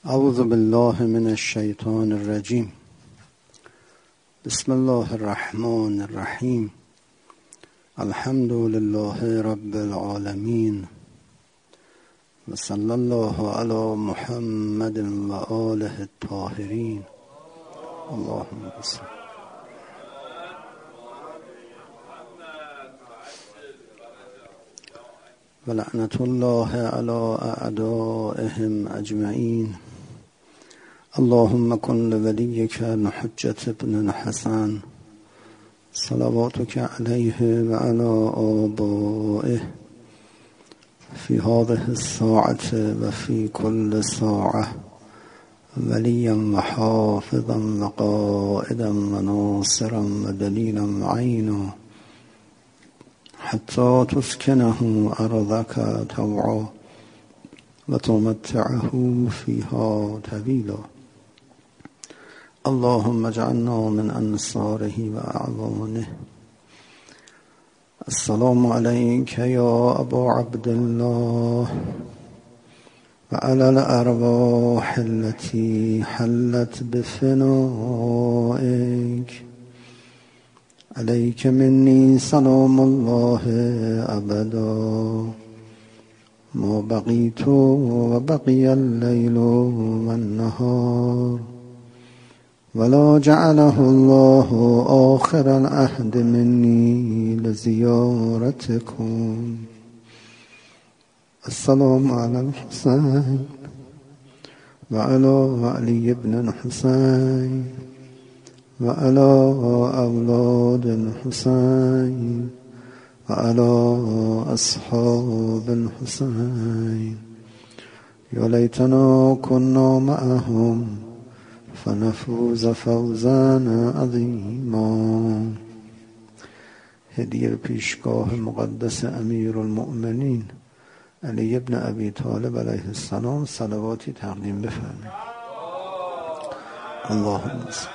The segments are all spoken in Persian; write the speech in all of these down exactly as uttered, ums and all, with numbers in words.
اعوذ بالله من الشیطان الرجیم. بسم الله الرحمن الرحیم. الحمد لله رب العالمین و صلی الله علی محمد و آله الطاهرین. اللهم صل. و لعنت الله علی اعدائهم اجمعین. اللهم کن لولیک الحجة ابن الحسن صلواتک علیه و علی آبائه فی هذه الساعة و فی کل ساعة ولیا و حافظا و قائدا و ناصرا و دلیلا و عینا حتی تسکنه ارضک طوعا و تمتعه فیها طویلا. اللهم اجعلنا من انصاره و اعوانه. السلام علیک یا ابا عبدالله و علی الارواح التي حلت بفنائک. علیک منی سلام الله ابدا ما بقیت و بقی اللیل و النهار ولا جعله الله آخر العهد منی لزیارتکم. السلام علی الحسین و علی علی ابن الحسین و علی اولاد الحسین و علی اصحاب الحسین. یا لیتنا کنا معهم فنفوز فوزا عظیما. هدیه پیشگاه مقدس امیر المؤمنین علی ابن ابی طالب علیه السلام صلواتی تقدیم بفرمایید. اللهم صل.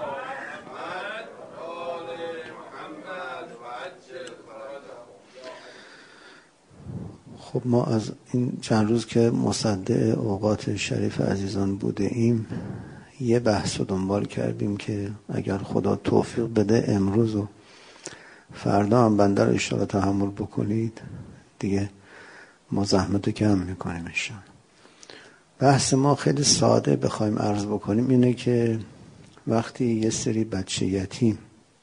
خب ما از این چند روز که مصدع اوقات شریف عزیزان بوده ایم یه بحث رو دنبال کردیم که اگر خدا توفیق بده امروز و فردا هم بنده رو انشاءالله تحمل بکنید دیگه ما زحمت رو کم میکنیم انشاءالله. بحث ما خیلی ساده بخوایم عرض بکنیم اینه که وقتی یه سری بچه یتیم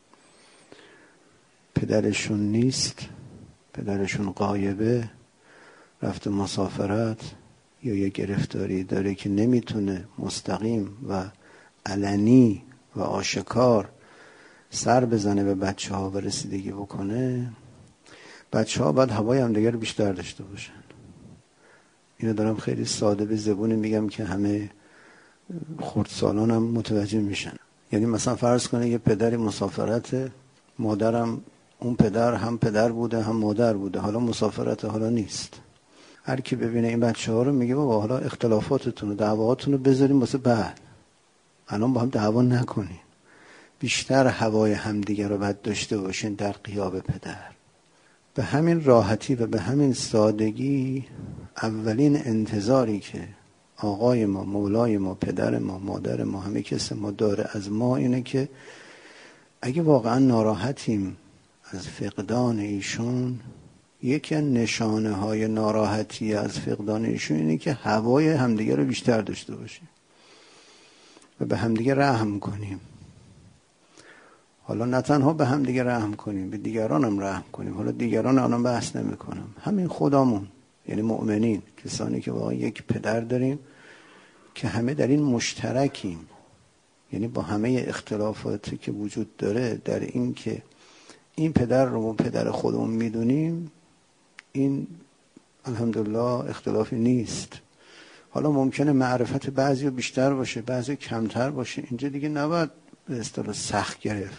پدرشون نیست، پدرشون غایبه، رفته مسافرت یا یه گرفتاری داره که نمیتونه مستقیم و علنی و آشکار سر بزنه به بچه ها و رسیدگی بکنه، بچه ها باید هوای هم دیگر بیشتر داشته باشن. اینو دارم خیلی ساده به زبون میگم که همه خردسالان هم متوجه میشن. یعنی مثلا فرض کنه یه پدری مسافرت، مادرم اون پدر هم پدر بوده هم مادر بوده، حالا مسافرت، حالا نیست. هر کی ببینه این بچه ها رو میگه بابا حالا اختلافاتتون و دعواتون رو بذاریم واسه بعد، الان با هم دعوا نکنین، بیشتر هوای همدیگه رو باید داشته باشین در غیاب پدر. به همین راحتی و به همین سادگی اولین انتظاری که آقای ما، مولای ما، پدر ما، مادر ما، همه کس ما داره از ما اینه که اگه واقعا ناراحتیم از فقدان ایشون، یکی از نشانه های ناراحتی از فقدان ایشون اینه که هوای همدیگه رو بیشتر داشته باشیم و به همدیگه رحم کنیم. حالا نه تنها به همدیگه رحم کنیم، به دیگران هم رحم کنیم. حالا دیگران الان بحث نمی کنم، همین خودمون، یعنی مؤمنین، کسانی که واقعا یک پدر داریم که همه در این مشترکیم، یعنی با همه اختلافاتی که وجود داره در این که این پدر رو پدر خودمون میدونیم، این الحمدلله اختلافی نیست. حالا ممکنه معرفت بعضی بیشتر باشه، بعضی کمتر باشه، اینجا دیگه نباید به اصطلاح سخت گرفت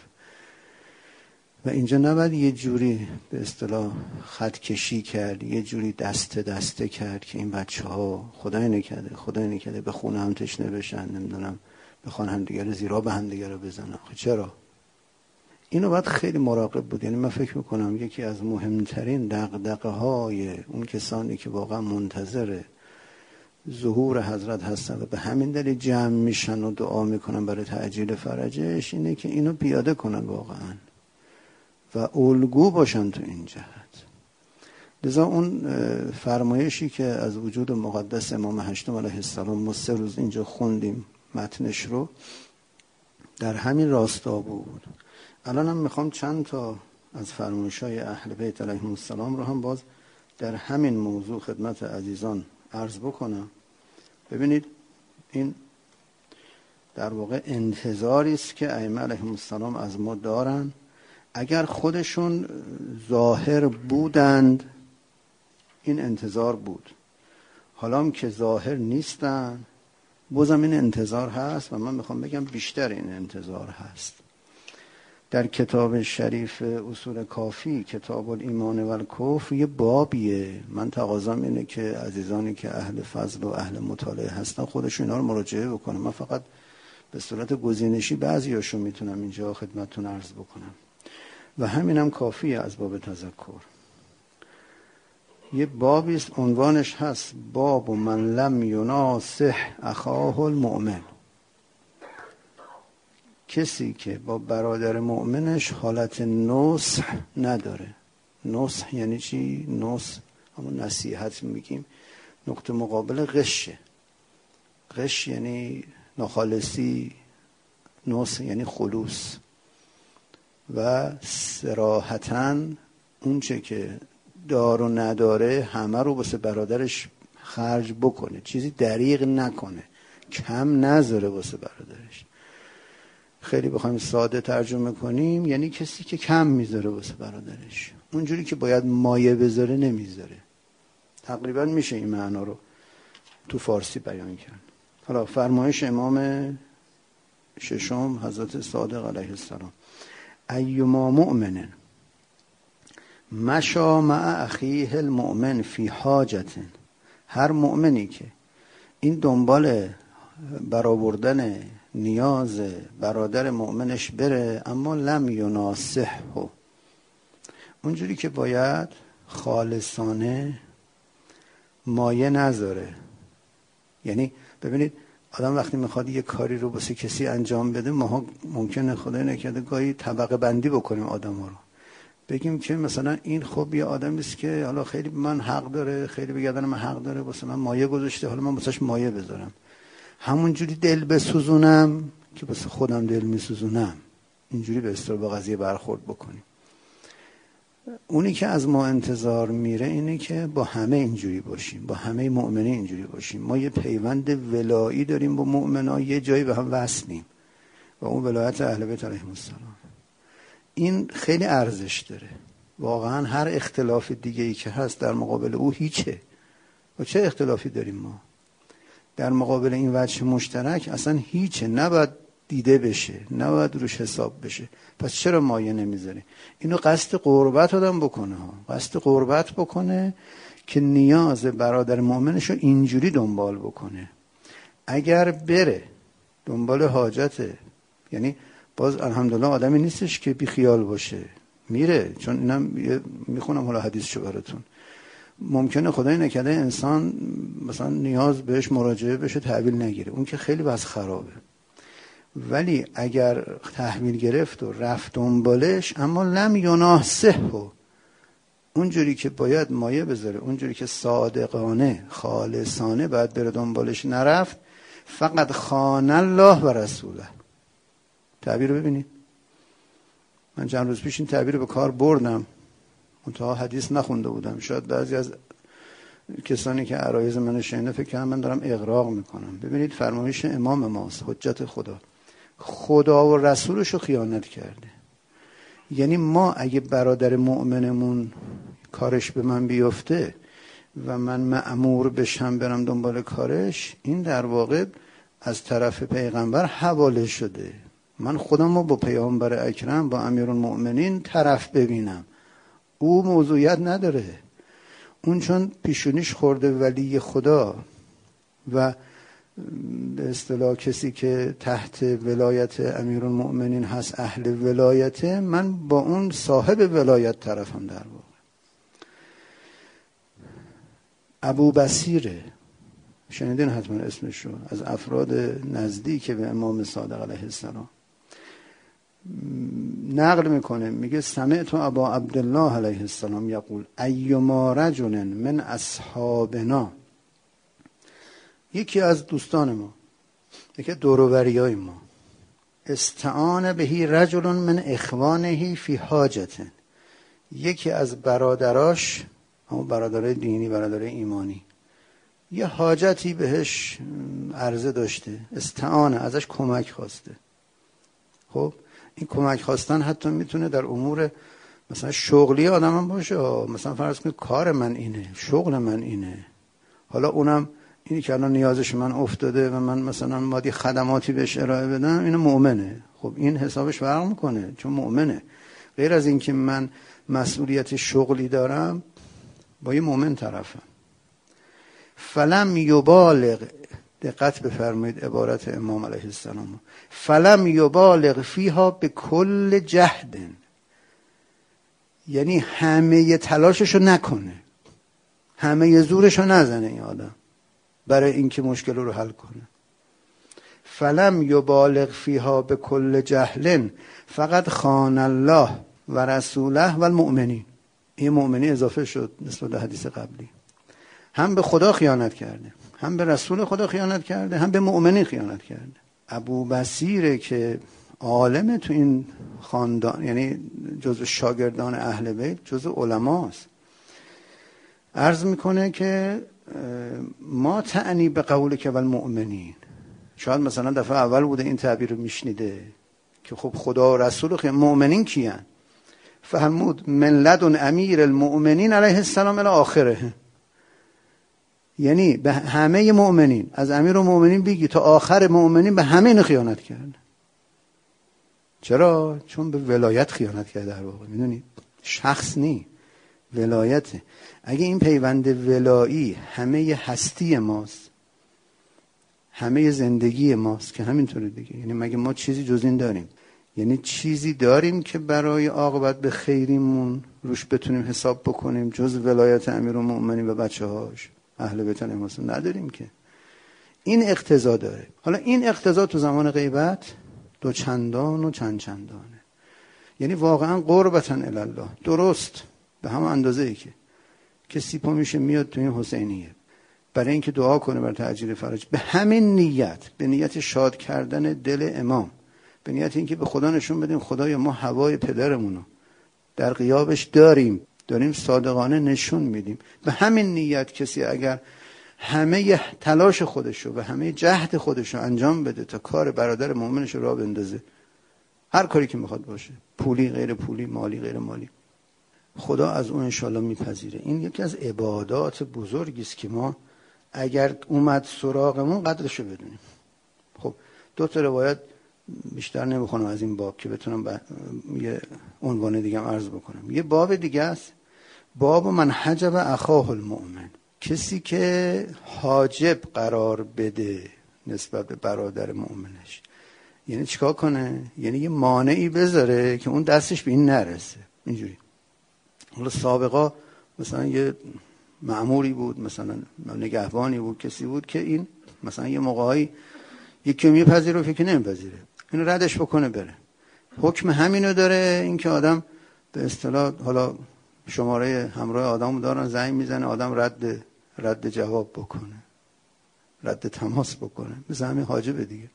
و اینجا نباید یه جوری به اصطلاح خط کشی کرد، یه جوری دسته دسته کرد که این بچه ها خدای نکرده خدای نکرده به خونه هم تشنه بشن، نمیدونم بخوان هم دیگر زیرا به هم دیگر بزنن. چرا؟ اینو باید خیلی مراقب بود. یعنی من فکر میکنم یکی از مهمترین دغدغه های اون کسانی که واقعا منتظر ظهور حضرت هستن و به همین دلیل جمع میشن و دعا میکنن برای تعجیل فرجش، اینه که اینو پیاده کنن واقعا و الگو باشن تو این جهت. لذا اون فرمایشی که از وجود مقدس امام هشتم علیه السلام ما سه روز اینجا خوندیم متنش رو، در همین راستا بود. الان هم میخوام چند تا از فرمایش‌های اهل بیت علیهم السلام رو هم باز در همین موضوع خدمت عزیزان عرض بکنم. ببینید این در واقع انتظاری است که ائمه علیهم السلام از ما دارن. اگر خودشون ظاهر بودند این انتظار بود، حالا هم که ظاهر نیستن بازم این انتظار هست و من میخوام بگم بیشتر این انتظار هست. در کتاب شریف اصول کافی، کتاب الایمان و الکفر، یه بابیه. من تقاضام اینه که عزیزانی که اهل فضل و اهل مطالعه هستن خودشون اینا رو مراجعه بکنن. من فقط به صورت گزینشی بعضیاشو میتونم اینجا خدمتتون عرض بکنم و همینم کافیه از باب تذکر. یه بابی است عنوانش هست باب من لم یناصح اخاه المؤمن. کسی که با برادر مؤمنش حالت نصح نداره. نصح یعنی چی؟ نصح همون نصیحت میگیم، نقطه مقابل غشه. غش یعنی ناخالصی، نصح یعنی خلوص. و صراحتاً اون چه که دار و نداره همه رو واسه برادرش خرج بکنه، چیزی دریغ نکنه، کم نذاره واسه برادرش. خیلی بخوایم ساده ترجمه کنیم یعنی کسی که کم میذاره واسه برادرش، اونجوری که باید مایه بذاره نمیذاره. تقریبا میشه این معنا رو تو فارسی بیان کرد. حالا فرمایش امام ششم حضرت صادق علیه السلام: ایما مؤمن مشا مع اخیه المؤمن فی حاجت. هر مؤمنی که این دنبال برآوردن نیاز برادر مؤمنش بره اما لم یناصحه، اونجوری که باید خالصانه مایه نذاره. یعنی ببینید آدم وقتی میخواد یه کاری رو واسه کسی انجام بده، ماها ممکنه خدای نکرده گاهی طبقه بندی بکنیم آدما رو، بگیم که مثلا این خب یه آدمی است که حالا خیلی من حق داره، خیلی بگردن من حق داره، واسه من مایه گذاشته، حالا من واسش مایه بذارم، همونجوری دل بسوزونم که واسه خودم دل میسوزونم. اینجوری به اصطلاح با قضیه برخورد بکنیم. اونی که از ما انتظار میره اینه که با همه اینجوری باشیم، با همه مؤمنین اینجوری باشیم. ما یه پیوند ولایی داریم با مؤمنا، یه جایی به هم وصلیم و اون ولایت اهل بیت علیهم السلام. این خیلی ارزش داره واقعا. هر اختلاف دیگه ای که هست در مقابل او هیچه. و چه اختلافی داریم ما در مقابل این وجه مشترک؟ اصلا هیچه، نباید دیده بشه، نباید روش حساب بشه. پس چرا مایه نمیذاره؟ اینو قصد قربت آدم بکنه ها. قصد قربت بکنه که نیاز برادر مؤمنشو اینجوری دنبال بکنه. اگر بره دنبال حاجته، یعنی باز الحمدلله آدمی نیستش که بی خیال باشه، میره. چون اینم میخونم حالا حدیثشو براتون. ممکنه خدای نکرده انسان مثلا نیاز بهش مراجعه بشه تحویل نگیره، اون که خیلی وضع خرابه. ولی اگر تحویل گرفت و رفت دنبالش اما لم یناصحه، اونجوری که باید مایه بذاره، اونجوری که صادقانه خالصانه باید بره دنبالش نرفت، فقط خان الله و رسوله. تعبیر رو ببینید. من چند روز پیش این تعبیر رو به کار بردم، منتها حدیث نخونده بودم. شاید بعضی از کسانی که عرایض من شنیده فکر کنم من دارم اغراق میکنم. ببینید فرمایش امام ماست، حجت خدا. خدا و رسولش رو خیانت کرده. یعنی ما اگه برادر مؤمنمون کارش به من بیفته و من مأمور بشم برم دنبال کارش، این در واقع از طرف پیغمبر حواله شده. من خودم رو با پیامبر اکرم، با امیرالمؤمنین طرف ببینم. او موضوعیت نداره. اون چون پیشونیش خورده ولی خدا و به اصطلاح کسی که تحت ولایت امیرالمؤمنین هست اهل ولایته، من با اون صاحب ولایت طرفم. در واقع ابو بصیره شنیدین حتما اسمش رو، از افراد نزدیک به امام صادق علیه السلام. نقل میکنه میگه سمعت ابا عبدالله علیه السلام یقول ایما رجل من اصحابنا، یکی از دوستان ما، یکی دوروبریای ما، استعان بهی رجل من اخوانه فی حاجت، یکی از برادراش، همون برادرای دینی، برادرای ایمانی، یه حاجتی بهش عرضه داشته، استعانه، ازش کمک خواسته. خب این کمک خواستن حتی میتونه در امور مثلا شغلی آدم هم باشه، مثلا فرض کنید کار من اینه، شغل من اینه، حالا اونم اینی که الان نیازش من افتاده و من مثلا مادی خدماتی بهش ارائه بدم، اینو مؤمنه. خب این حسابش فرق میکنه چون مؤمنه. غیر از این که من مسئولیت شغلی دارم، با یه مؤمن طرفم. فلم یبالغ، دقت بفرمایید عبارت امام علیه السلام، فلم یبالغ فیها به کل جهد، یعنی همه تلاششو نکنه، همه زورشو نزنه این آدم برای اینکه مشکل رو حل کنه. فلم یبالغ فیها به کل جهل فقط خان الله و رسوله و المؤمنین. این مؤمنی اضافه شد نسبت به حدیث قبلی. هم به خدا خیانت کرده، هم به رسول خدا خیانت کرده، هم به مؤمنین خیانت کرده. ابو بصیره که عالم تو این خاندان، یعنی جزو شاگردان اهل بیت، جزو علماست، عرض میکنه که ما تعنی به قول که والمؤمنین، شاید مثلا دفعه اول بوده این تعبیر رو میشنیده که خب خدا و رسول خیلی، مؤمنین کیان؟ فهمود من لدن امیر المؤمنین علیه السلام الی آخره، یعنی به همه مؤمنین، از امیر المؤمنین بگی تا آخر مؤمنین، به همه اینو خیانت کرد. چرا؟ چون به ولایت خیانت کرده در واقع، میدونید شخص نی، ولایته. اگه این پیوند ولایی همه هستی ماست، همه زندگی ماست، که همینطوره دیگه، یعنی مگه ما چیزی جز این داریم؟ یعنی چیزی داریم که برای عاقبت به خیریمون روش بتونیم حساب بکنیم جز ولایت امیرالمؤمنین و بچه‌هاش اهل بیت علیهم السلام؟ نداریم که. این اقتضا داره. حالا این اقتضا تو زمان غیبت دو چندان و چند چندانه، یعنی واقعا قربتاً الی الله، درست به همون اندازه‌ای که کسی پا میشه میاد تو این حسینیه برای اینکه دعا کنه بر تعجیل فرج، به همین نیت، به نیت شاد کردن دل امام، به نیت اینکه به خدا نشون بدیم خدایا ما هوای پدرمونو در غیابش داریم، داریم صادقانه نشون میدیم، به همین نیت کسی اگر همه تلاش خودشو و همه جهد خودشو انجام بده تا کار برادر مؤمنش رو راه بندازه، هر کاری که میخواد باشه، پولی غیر پولی، مالی غیر مالی، خدا از اون انشالله میپذیره. این یکی از عبادات بزرگی است که ما اگر اومد سراغمون قدرشو بدونیم. خب دو تا روایت بیشتر نمیخونم از این باب که بتونم با یه عنوان دیگه هم عرض بکنم. یه باب دیگه است، باب من حجب اخاه المؤمن، کسی که حاجب قرار بده نسبت به برادر مؤمنش. یعنی چیکار کنه؟ یعنی یه مانعی بذاره که اون دستش به این نرسه. اینجوری. حالا سابقا مثلا یه مأموری بود، مثلا نگهبانی بود، کسی بود که این مثلا یه موقعی یکی میپذیره و فکر نمیپذیره، اینو ردش بکنه بره. حکم همینو داره، این که آدم به اصطلاح حالا شماره همراه آدمو دارن، زنگ میزنه، آدم رد رد جواب بکنه، رد تماس بکنه، مثل همین حاجبه دیگه،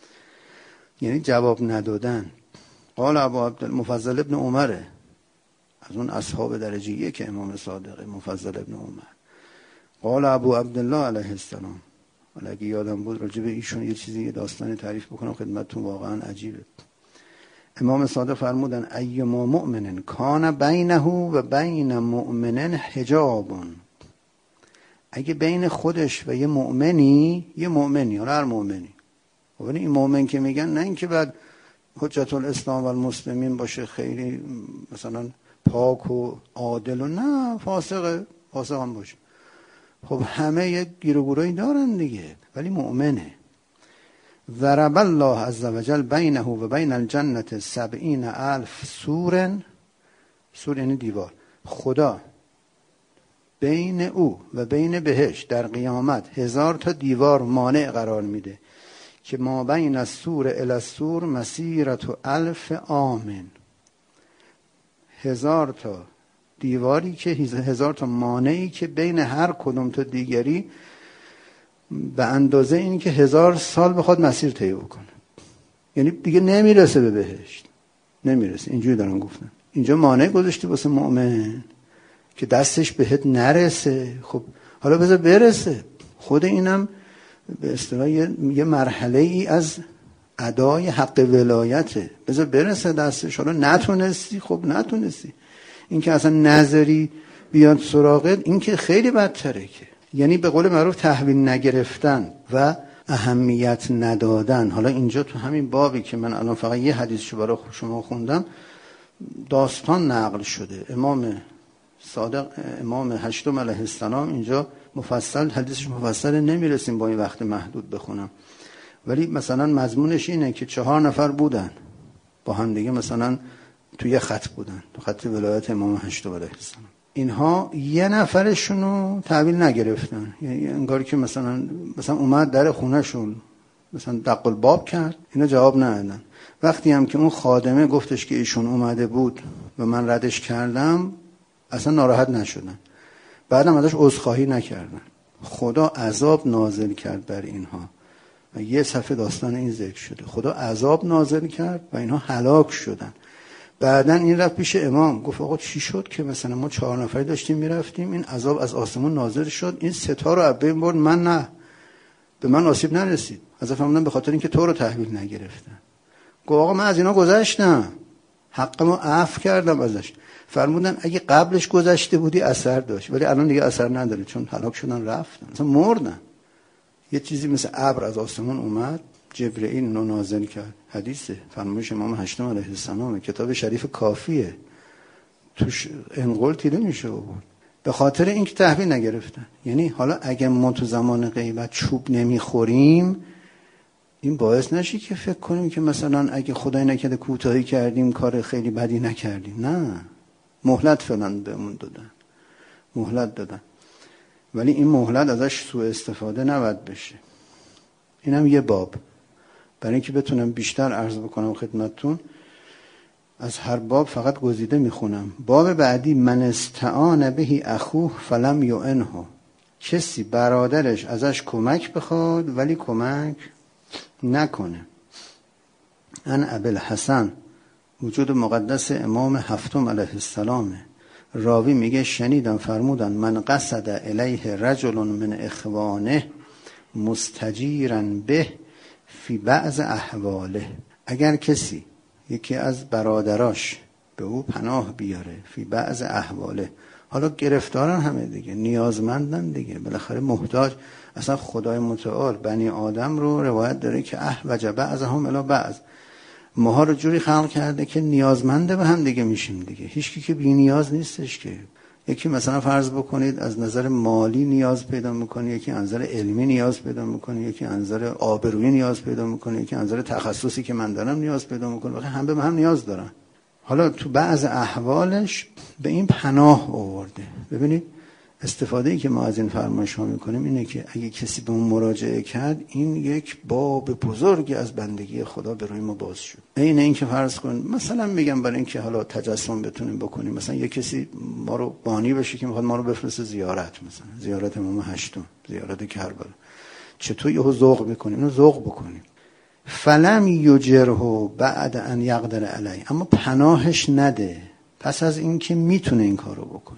یعنی جواب ندادن. قال ابو عبد المفضل ابن عمره، از اون اصحاب درجه یک امام صادق، مفضل ابن عمر. قال ابو عبدالله علیه السلام، حالا اگه یادم بود راجع به ایشون یه چیزی، یه داستانی تعریف بکنم خدمتتون، واقعا عجیبه. امام صادق فرمودن ایما مؤمن کان بینه و بین مؤمن حجاب، اگه بین خودش و یه مؤمنی، یه مؤمنی، حالا هر مؤمنی، خب این مؤمن که میگن نه اینکه بعد حجت الاسلام و المسلمین باشه، خیلی مثلا پاک و عادل و نه، فاسق فاسق هم باشه، خب همه یک گیر و گورایی دارن دیگه، ولی مؤمنه. ضرب الله عز وجل بینه و بین الجنت سبعین الف سورن، سور یعنی دیوار، خدا بین او و بین بهشت در قیامت هزار تا دیوار مانع قرار میده که ما بین السور الی السور مسیرة الف عام. هزار تا دیواری که هزار تا مانعی که بین هر کدوم تا دیگری به اندازه این که هزار سال بخواد مسیر طی بکنه، یعنی دیگه نمیرسه به بهشت، نمیرسه. اینجوری دارن گفتن. اینجا مانع گذاشتی واسه مؤمن که دستش بهت نرسه. خب حالا بذار برسه. خود اینم به اصطلاح یه مرحله ای از ادای حق ولایته. بذار برسه دستش. حالا نتونستی، خب نتونستی. این که اصلا نظری بیاد سراغت، این که خیلی بدتره. که یعنی به قول معروف تحویل نگرفتن و اهمیت ندادن. حالا اینجا تو همین بابی که من الان فقط یه حدیثشو برای شما خوندم، داستان نقل شده. امام صادق، امام هشتم علیه السلام، اینجا مفصل حدیثش مفصل نمیرسیم با این وقت محدود بخونم، ولی مثلا مضمونش اینه که چهار نفر بودن با هم دیگه، مثلا توی خط بودن، تو خط ولایت امام هشتم علیه السلام. اینها یه نفرشونو تحویل نگرفتن، یعنی انگار که مثلا مثلا اومد در خونهشون مثلا دق الباب کرد، اینا جواب ندادن. وقتی هم که اون خادمه گفتش که ایشون اومده بود و من ردش کردم، اصلا ناراحت نشدن. بعدم ازش عذرخواهی نکردن. خدا عذاب نازل کرد بر اینها و یه صفحه داستان این ذکر شده. خدا عذاب نازل کرد و اینها هلاک شدن. بعدن این رفت پیش امام، گفت آقا چی شد که مثلا ما چهار نفری داشتیم میرفتیم، این عذاب از آسمون نازل شد، این ستا رو عبین برد، من نه، به من آسیب نرسید. از فهمیدم به خاطر اینکه تو رو تحویل نگرفتن. گفت آقا من از اینا گذشتم، حقمو عفو کردم ازش. فرمودن اگه قبلش گذشته بودی اثر داشت، ولی الان دیگه اثر نداره، چون هلاک شدن رفتن، مثلا مردن. یه چیزی مثل ابر از آسمون اومد، جبرئیل رو نازل کرد. حدیثه، فرمایش امام هشتم علیه السلام، کتاب شریف کافیه، توش انقل تیره میشه بود. به خاطر اینکه تحویل نگرفتن. یعنی حالا اگه ما تو زمان غیبت چوب نمیخوریم، این باعث نشه که فکر کنیم که مثلا اگه خدای نکرده کوتاهی کردیم کار خیلی بدی نکردیم. نه، مهلت فعلا بهمون دادن، مهلت دادن، ولی این مهلت ازش سوء استفاده نباید بشه. اینم یه باب. برای اینکه بتونم بیشتر عرض بکنم خدمتتون، از هر باب فقط گزیده میخونم. باب بعدی، من استعان بهی اخوه فلم یعنه، کسی برادرش ازش کمک بخواد ولی کمک نکنه. ان ابوالحسن، وجود مقدس امام هفتم علیه السلام، راوی میگه شنیدم فرمودن من قصد الیه رجل من اخوانه مستجیرا به فی بعض احواله، اگر کسی یکی از برادراش به او پناه بیاره فی بعض احواله، حالا گرفتارن همه دیگه، نیازمندن دیگه، بالاخره محتاج. اصلا خدای متعال بنی آدم رو روایت داره که احوج بعضهم الی بعض، ماها رو جوری خلق کرده که نیازمنده به هم دیگه میشیم دیگه. هیچ کی که بی نیاز نیستش که. یکی مثلا فرض بکنید از نظر مالی نیاز پیدا میکنه، یکی از نظر علمی نیاز پیدا میکنه، یکی از نظر آبرویی نیاز پیدا میکنه، یکی از نظر تخصصی که من دارم نیاز پیدا میکنه. واقعا هم به هم نیاز دارن. حالا تو بعض احوالش به این پناه آورده. ببینید استفاده ای که ما از این فرمایش ها میکنیم اینه که اگه کسی به اون مراجعه کرد، این یک باب بزرگی از بندگی خدا به روی ما باز شد. این این که فرض کن مثلا میگم برای اینکه حالا تجسم بتونیم بکنیم، مثلا یه کسی ما رو بانی بشه که میخواد ما رو بفرسته زیارت، مثلا زیارت امام هشتم، زیارت کربلا، چطور یهو ذوق میکنیم؟ اینو ذوق بکنیم. فلم یجره بعد ان یقدر علی، اما پناهش نده پس از اینکه میتونه این کارو بکنه.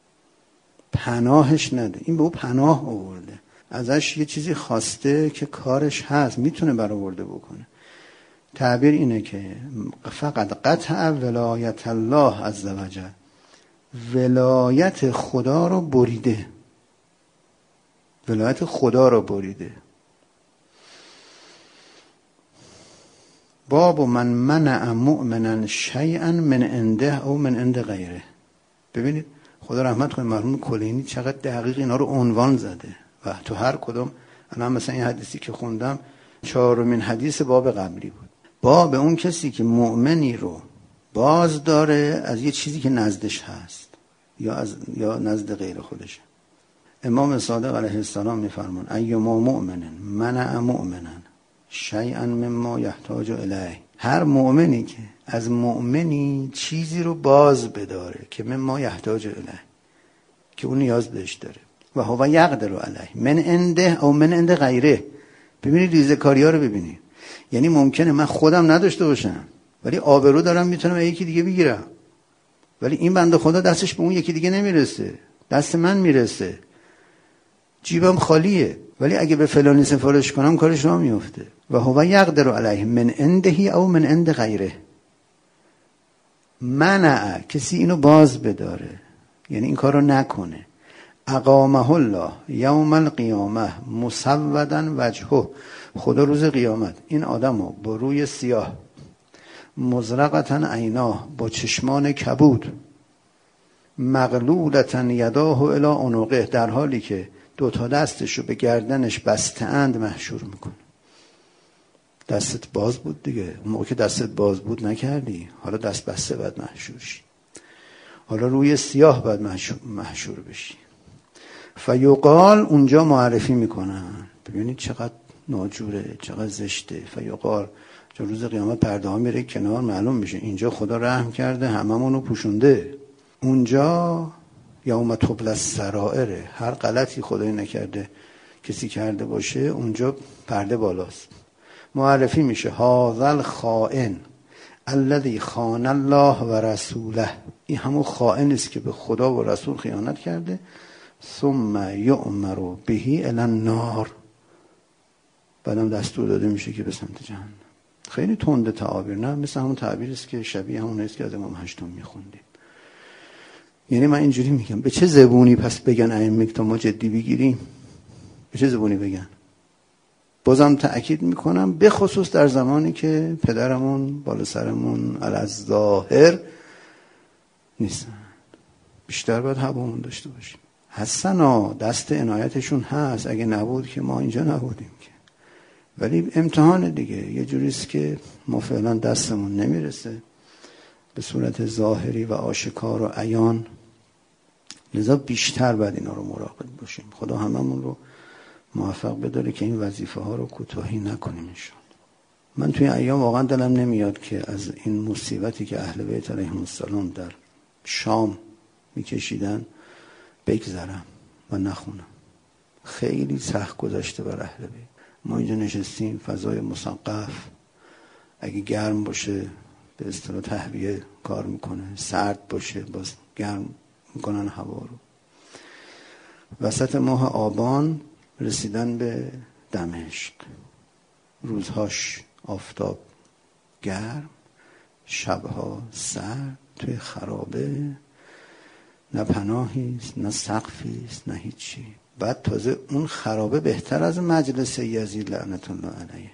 پناهش نده. این به او پناه آورده، ازش یه چیزی خواسته که کارش هست، میتونه برآورده بکنه. تعبیر اینه که فقط قطع ولایت الله عزوجل، ولایت خدا رو بریده، ولایت خدا رو بریده. باب من منع مؤمنا شیئا من عنده او من عند غیره. ببینید خدا رحمت کنه مرحوم کلینی چقدر دقیق اینا رو عنوان زده و تو هر کدوم. الان مثلا این حدیثی که خوندم چهارمین حدیث باب قبلی بود. باب اون کسی که مؤمنی رو باز داره از یه چیزی که نزدش هست یا از یا نزد غیر خودشه. امام صادق علیه السلام میفرمان ایما مؤمن منع مؤمنا شیئا مما یحتاج الیه، هر مؤمنی که از مؤمنی چیزی رو باز بداره که مما یحتاج الیه، که اون نیاز بهش داره، و هو یقدر علیه من عنده او من عند غیره. ببینید ریزه‌کاری‌ها رو ببینید، یعنی ممکنه من خودم نداشته باشم ولی آبرو دارم میتونم یکی دیگه بگیرم، ولی این بنده خدا دستش به اون یکی دیگه نمیرسه، دست من میرسه، جیبم خالیه، ولی اگه به فلانی سفارش کنم کارش راه میفته. و هو یقدر علیه من عنده او من عند غیره. منع، کسی اینو باز بداره، یعنی این کارو نکنه. اقامه الله یوم القیامه مسودا وجهه، خدا روز قیامت این آدمو با روی سیاه، مزرقتا عیناه، با چشمان کبود، مغلولتا یداه الی عنقه، در حالی که دو تا دستشو به گردنش بسته اند، محشور میکنه. دستت باز بود دیگه، اون موقع که دستت باز بود نکردی، حالا دست بسته باید محشور شی، حالا روی سیاه باید محشور بشی. فیقال، اونجا معرفی میکنن، ببینید چقدر ناجوره، چقدر زشته. فیقال، چون روز قیامت پرده ها میره کنار، معلوم میشه اینجا خدا رحم کرده هممونو پوشونده، اونجا یوم تبلی السرائر، هر غلطی خدای نکرده کسی کرده باشه اونجا پرده بالاست. معرفی میشه هذا الخائن الذي خان الله و رسوله، این همون خائن است که به خدا و رسول خیانت کرده. ثم یؤمر به الی النار، بعدم دستور داده میشه که به سمت جهنم. خیلی تنده تعابیر، نه مثل همون تعبیر است که شبیه همون است که از امام هشتم میخوندیم. یعنی من اینجوری میگم به چه زبونی پس بگن ائمه تا ما جدی بگیریم؟ به چه زبونی بگن؟ بازم تأکید میکنم به خصوص در زمانی که پدرمون بالا سرمون الظاهر نیستن، بیشتر باید حوامون داشته باشیم. حسنا، دست عنایتشون هست، اگه نبود که ما اینجا نبودیم که، ولی امتحان دیگه یه جوریست که ما فعلا دستمون نمیرسه به صورت ظاهری و آشکار و عیان، لذا بیشتر باید اینا رو مراقب باشیم. خدا هممون رو موفق بداره که این وظیفه ها رو کوتاهی نکنیم انشاءالله. من توی ایام واقعا دلم نمیاد که از این مصیبتی که اهل بیت علیهم السلام در شام میکشیدن بگذرم و نخونم. خیلی سخت گذشته بر اهل بیت. ما اینجا نشستیم، فضای مسقف، اگه گرم باشه به اصطلاح تهویه کار میکنه، سرد باشه باز گرم میکنن هوا رو. وسط ماه آبان رسیدن به دمشق، روزهاش آفتاب گرم، شبها سرد، توی خرابه، نه پناهیست نه سقفیست نه هیچی. بعد تازه اون خرابه بهتر از مجلس یزید لعنت الله علیه،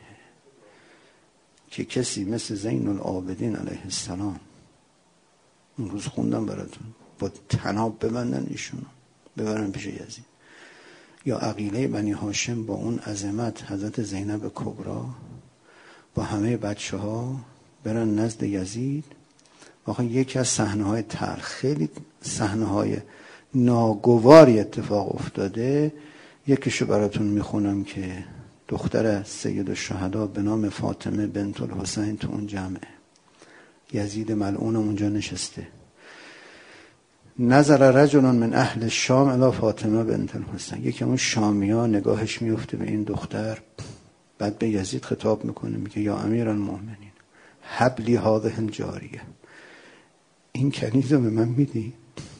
که کسی مثل زین العابدین علیه السلام، اون روز خوندم براتون، با طناب ببندن ایشونو ببرن پیش یزید، یا عقیله بنی هاشم با اون عظمت حضرت زینب کبرا با همه بچه ها برن نزد یزید. واقعا یکی از صحنه‌های تلخ، خیلی صحنه‌های ناگواری اتفاق افتاده. یکیشو براتون میخونم که دختر سید الشهدا به نام فاطمه بنت الحسین تو اون جمعه، یزید ملعون اونجا نشسته. نظر رجل من اهل الشام الی فاطمه بنت الحسین، یکی اون شامیا نگاهش میفته به این دختر، بعد به یزید خطاب میکنه، میگه یا امیرالمؤمنین هب لی هذه الجاریه، این کنیز رو به من میدی؟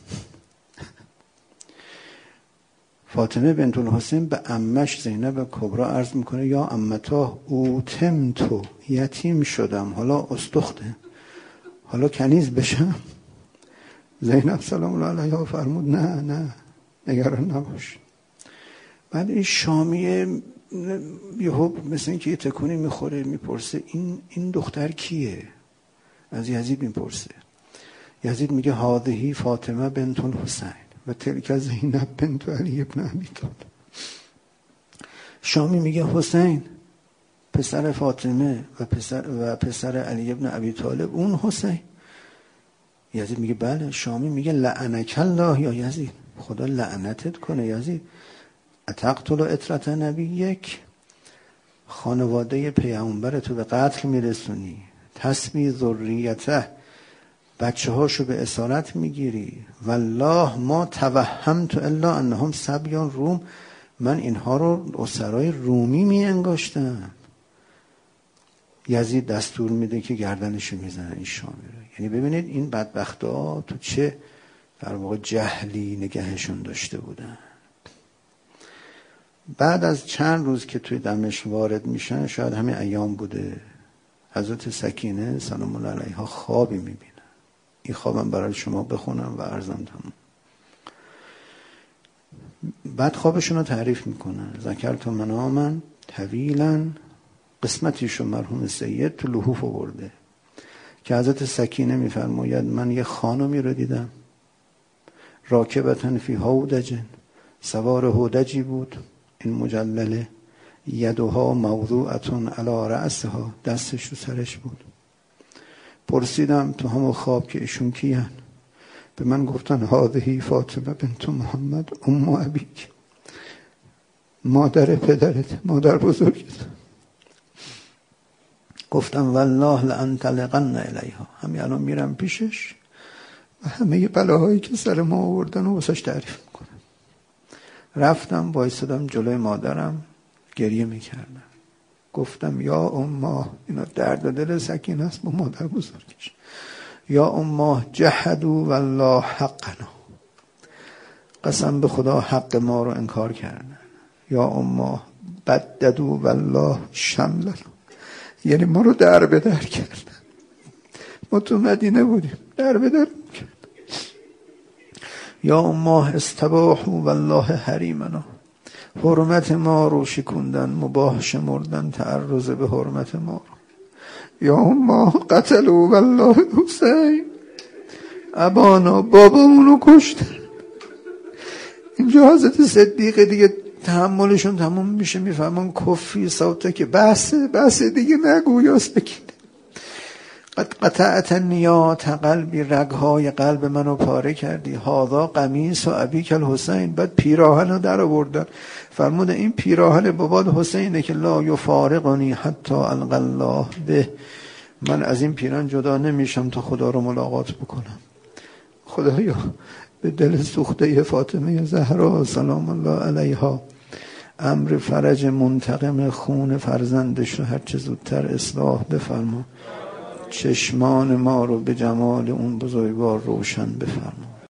فاطمه بنت الحسین به عمش زینب کبرا عرض میکنه یا عمتا اوتمتو، یتیم شدم، حالا استخته، حالا کنیز بشم؟ زینب سلام الله علیها فرمود نه نه نگران نباش. بعد این شامیه یهو مثل این که یه تکونی میخوره، میپرسه این این دختر کیه؟ از یزید میپرسه. یزید میگه هذه فاطمه بنت الحسین و تلک زینب بنت علی ابن ابی طالب. شامی میگه حسین پسر فاطمه و پسر و پسر علی ابن ابی طالب، اون حسین. یزید میگه بله. شامی میگه لعنک الله یا یزید، خدا لعنتت کنه یزید. اتقتل اطرت نبیک، خانواده پیامبر تو به قتل میرسونی، تسبی ذریته، بچه هاشو به اسارت میگیری. والله ما توهمت الا انهم سبیان روم، من اینها رو اسرای رومی می انگاشتم. یزید دستور میده که گردنشو میزنن این شامی رو. یعنی ببینید این بدبختا تو چه در واقع جهلی نگهشون داشته بودن. بعد از چند روز که توی دمشق وارد میشن، شاید همین ایام بوده، حضرت سکینه سلام الله علیها خوابی میبینن. این خوابم برای شما بخونم و عرضم تمام. بعد خوابشون رو تعریف میکنن. ذکرت مناما طویلا، قسمتیشو مرحوم سید تو لحوف آورده که حضرت سکینه میفرماید من یه خانمی رو دیدم، راکبتن فی هودجن، سوار هودجی بود، این مجلله، یدها موضوعتون علی رأسها، دستش رو سرش بود. پرسیدم تو همون خواب که ایشون کیان؟ به من گفتن هذه فاطمه بنت محمد ام ابیک، مادر پدرت، مادر بزرگت. گفتم والله لانطلقن الیها، همین الان میرم پیشش و همه بلاهایی که سر ما آوردن و واسش تعریف میکنم. رفتم وایسادم جلوی مادرم، گریه میکردم. گفتم یا امه، اینا درد دل سکینه است با مادر بزرگش. یا امه جحدوا والله حقنا، قسم به خدا حق ما رو انکار کردن. یا امه بددوا والله شملنا، یعنی ما رو در به در کردن. ما تو مدینه بودیم، در به در کردن. یا امه استباحوا والله حریمنا، حرمت ما رو شکوندن، مباح شمردن تعرض به حرمت ما رو. یا امه قتلوا والله حسین، ابانا بابامونو کشتن. اینجا حضرت صدیق دیگه تحملشون تموم میشه، میفهمن کفی صوته که بحثه بحثه دیگه نگو یا سکینه. قد قطعت نیات قلبی، رگهای قلب منو پاره کردی. هاذا قمیص و ابیک الحسین، بعد پیراهن رو در آوردن، فرموده این پیراهن بابات حسینه که لا یفارقنی حتی القی الله به، من از این پیراهن جدا نمیشم تا خدا رو ملاقات بکنم. خدایا به دل سوخته فاطمه زهرا سلام الله علیها امر فرج منتقم خون فرزندش رو هر چه زودتر اصلاح بفرما. چشمان ما رو به جمال اون بزرگوار روشن بفرما.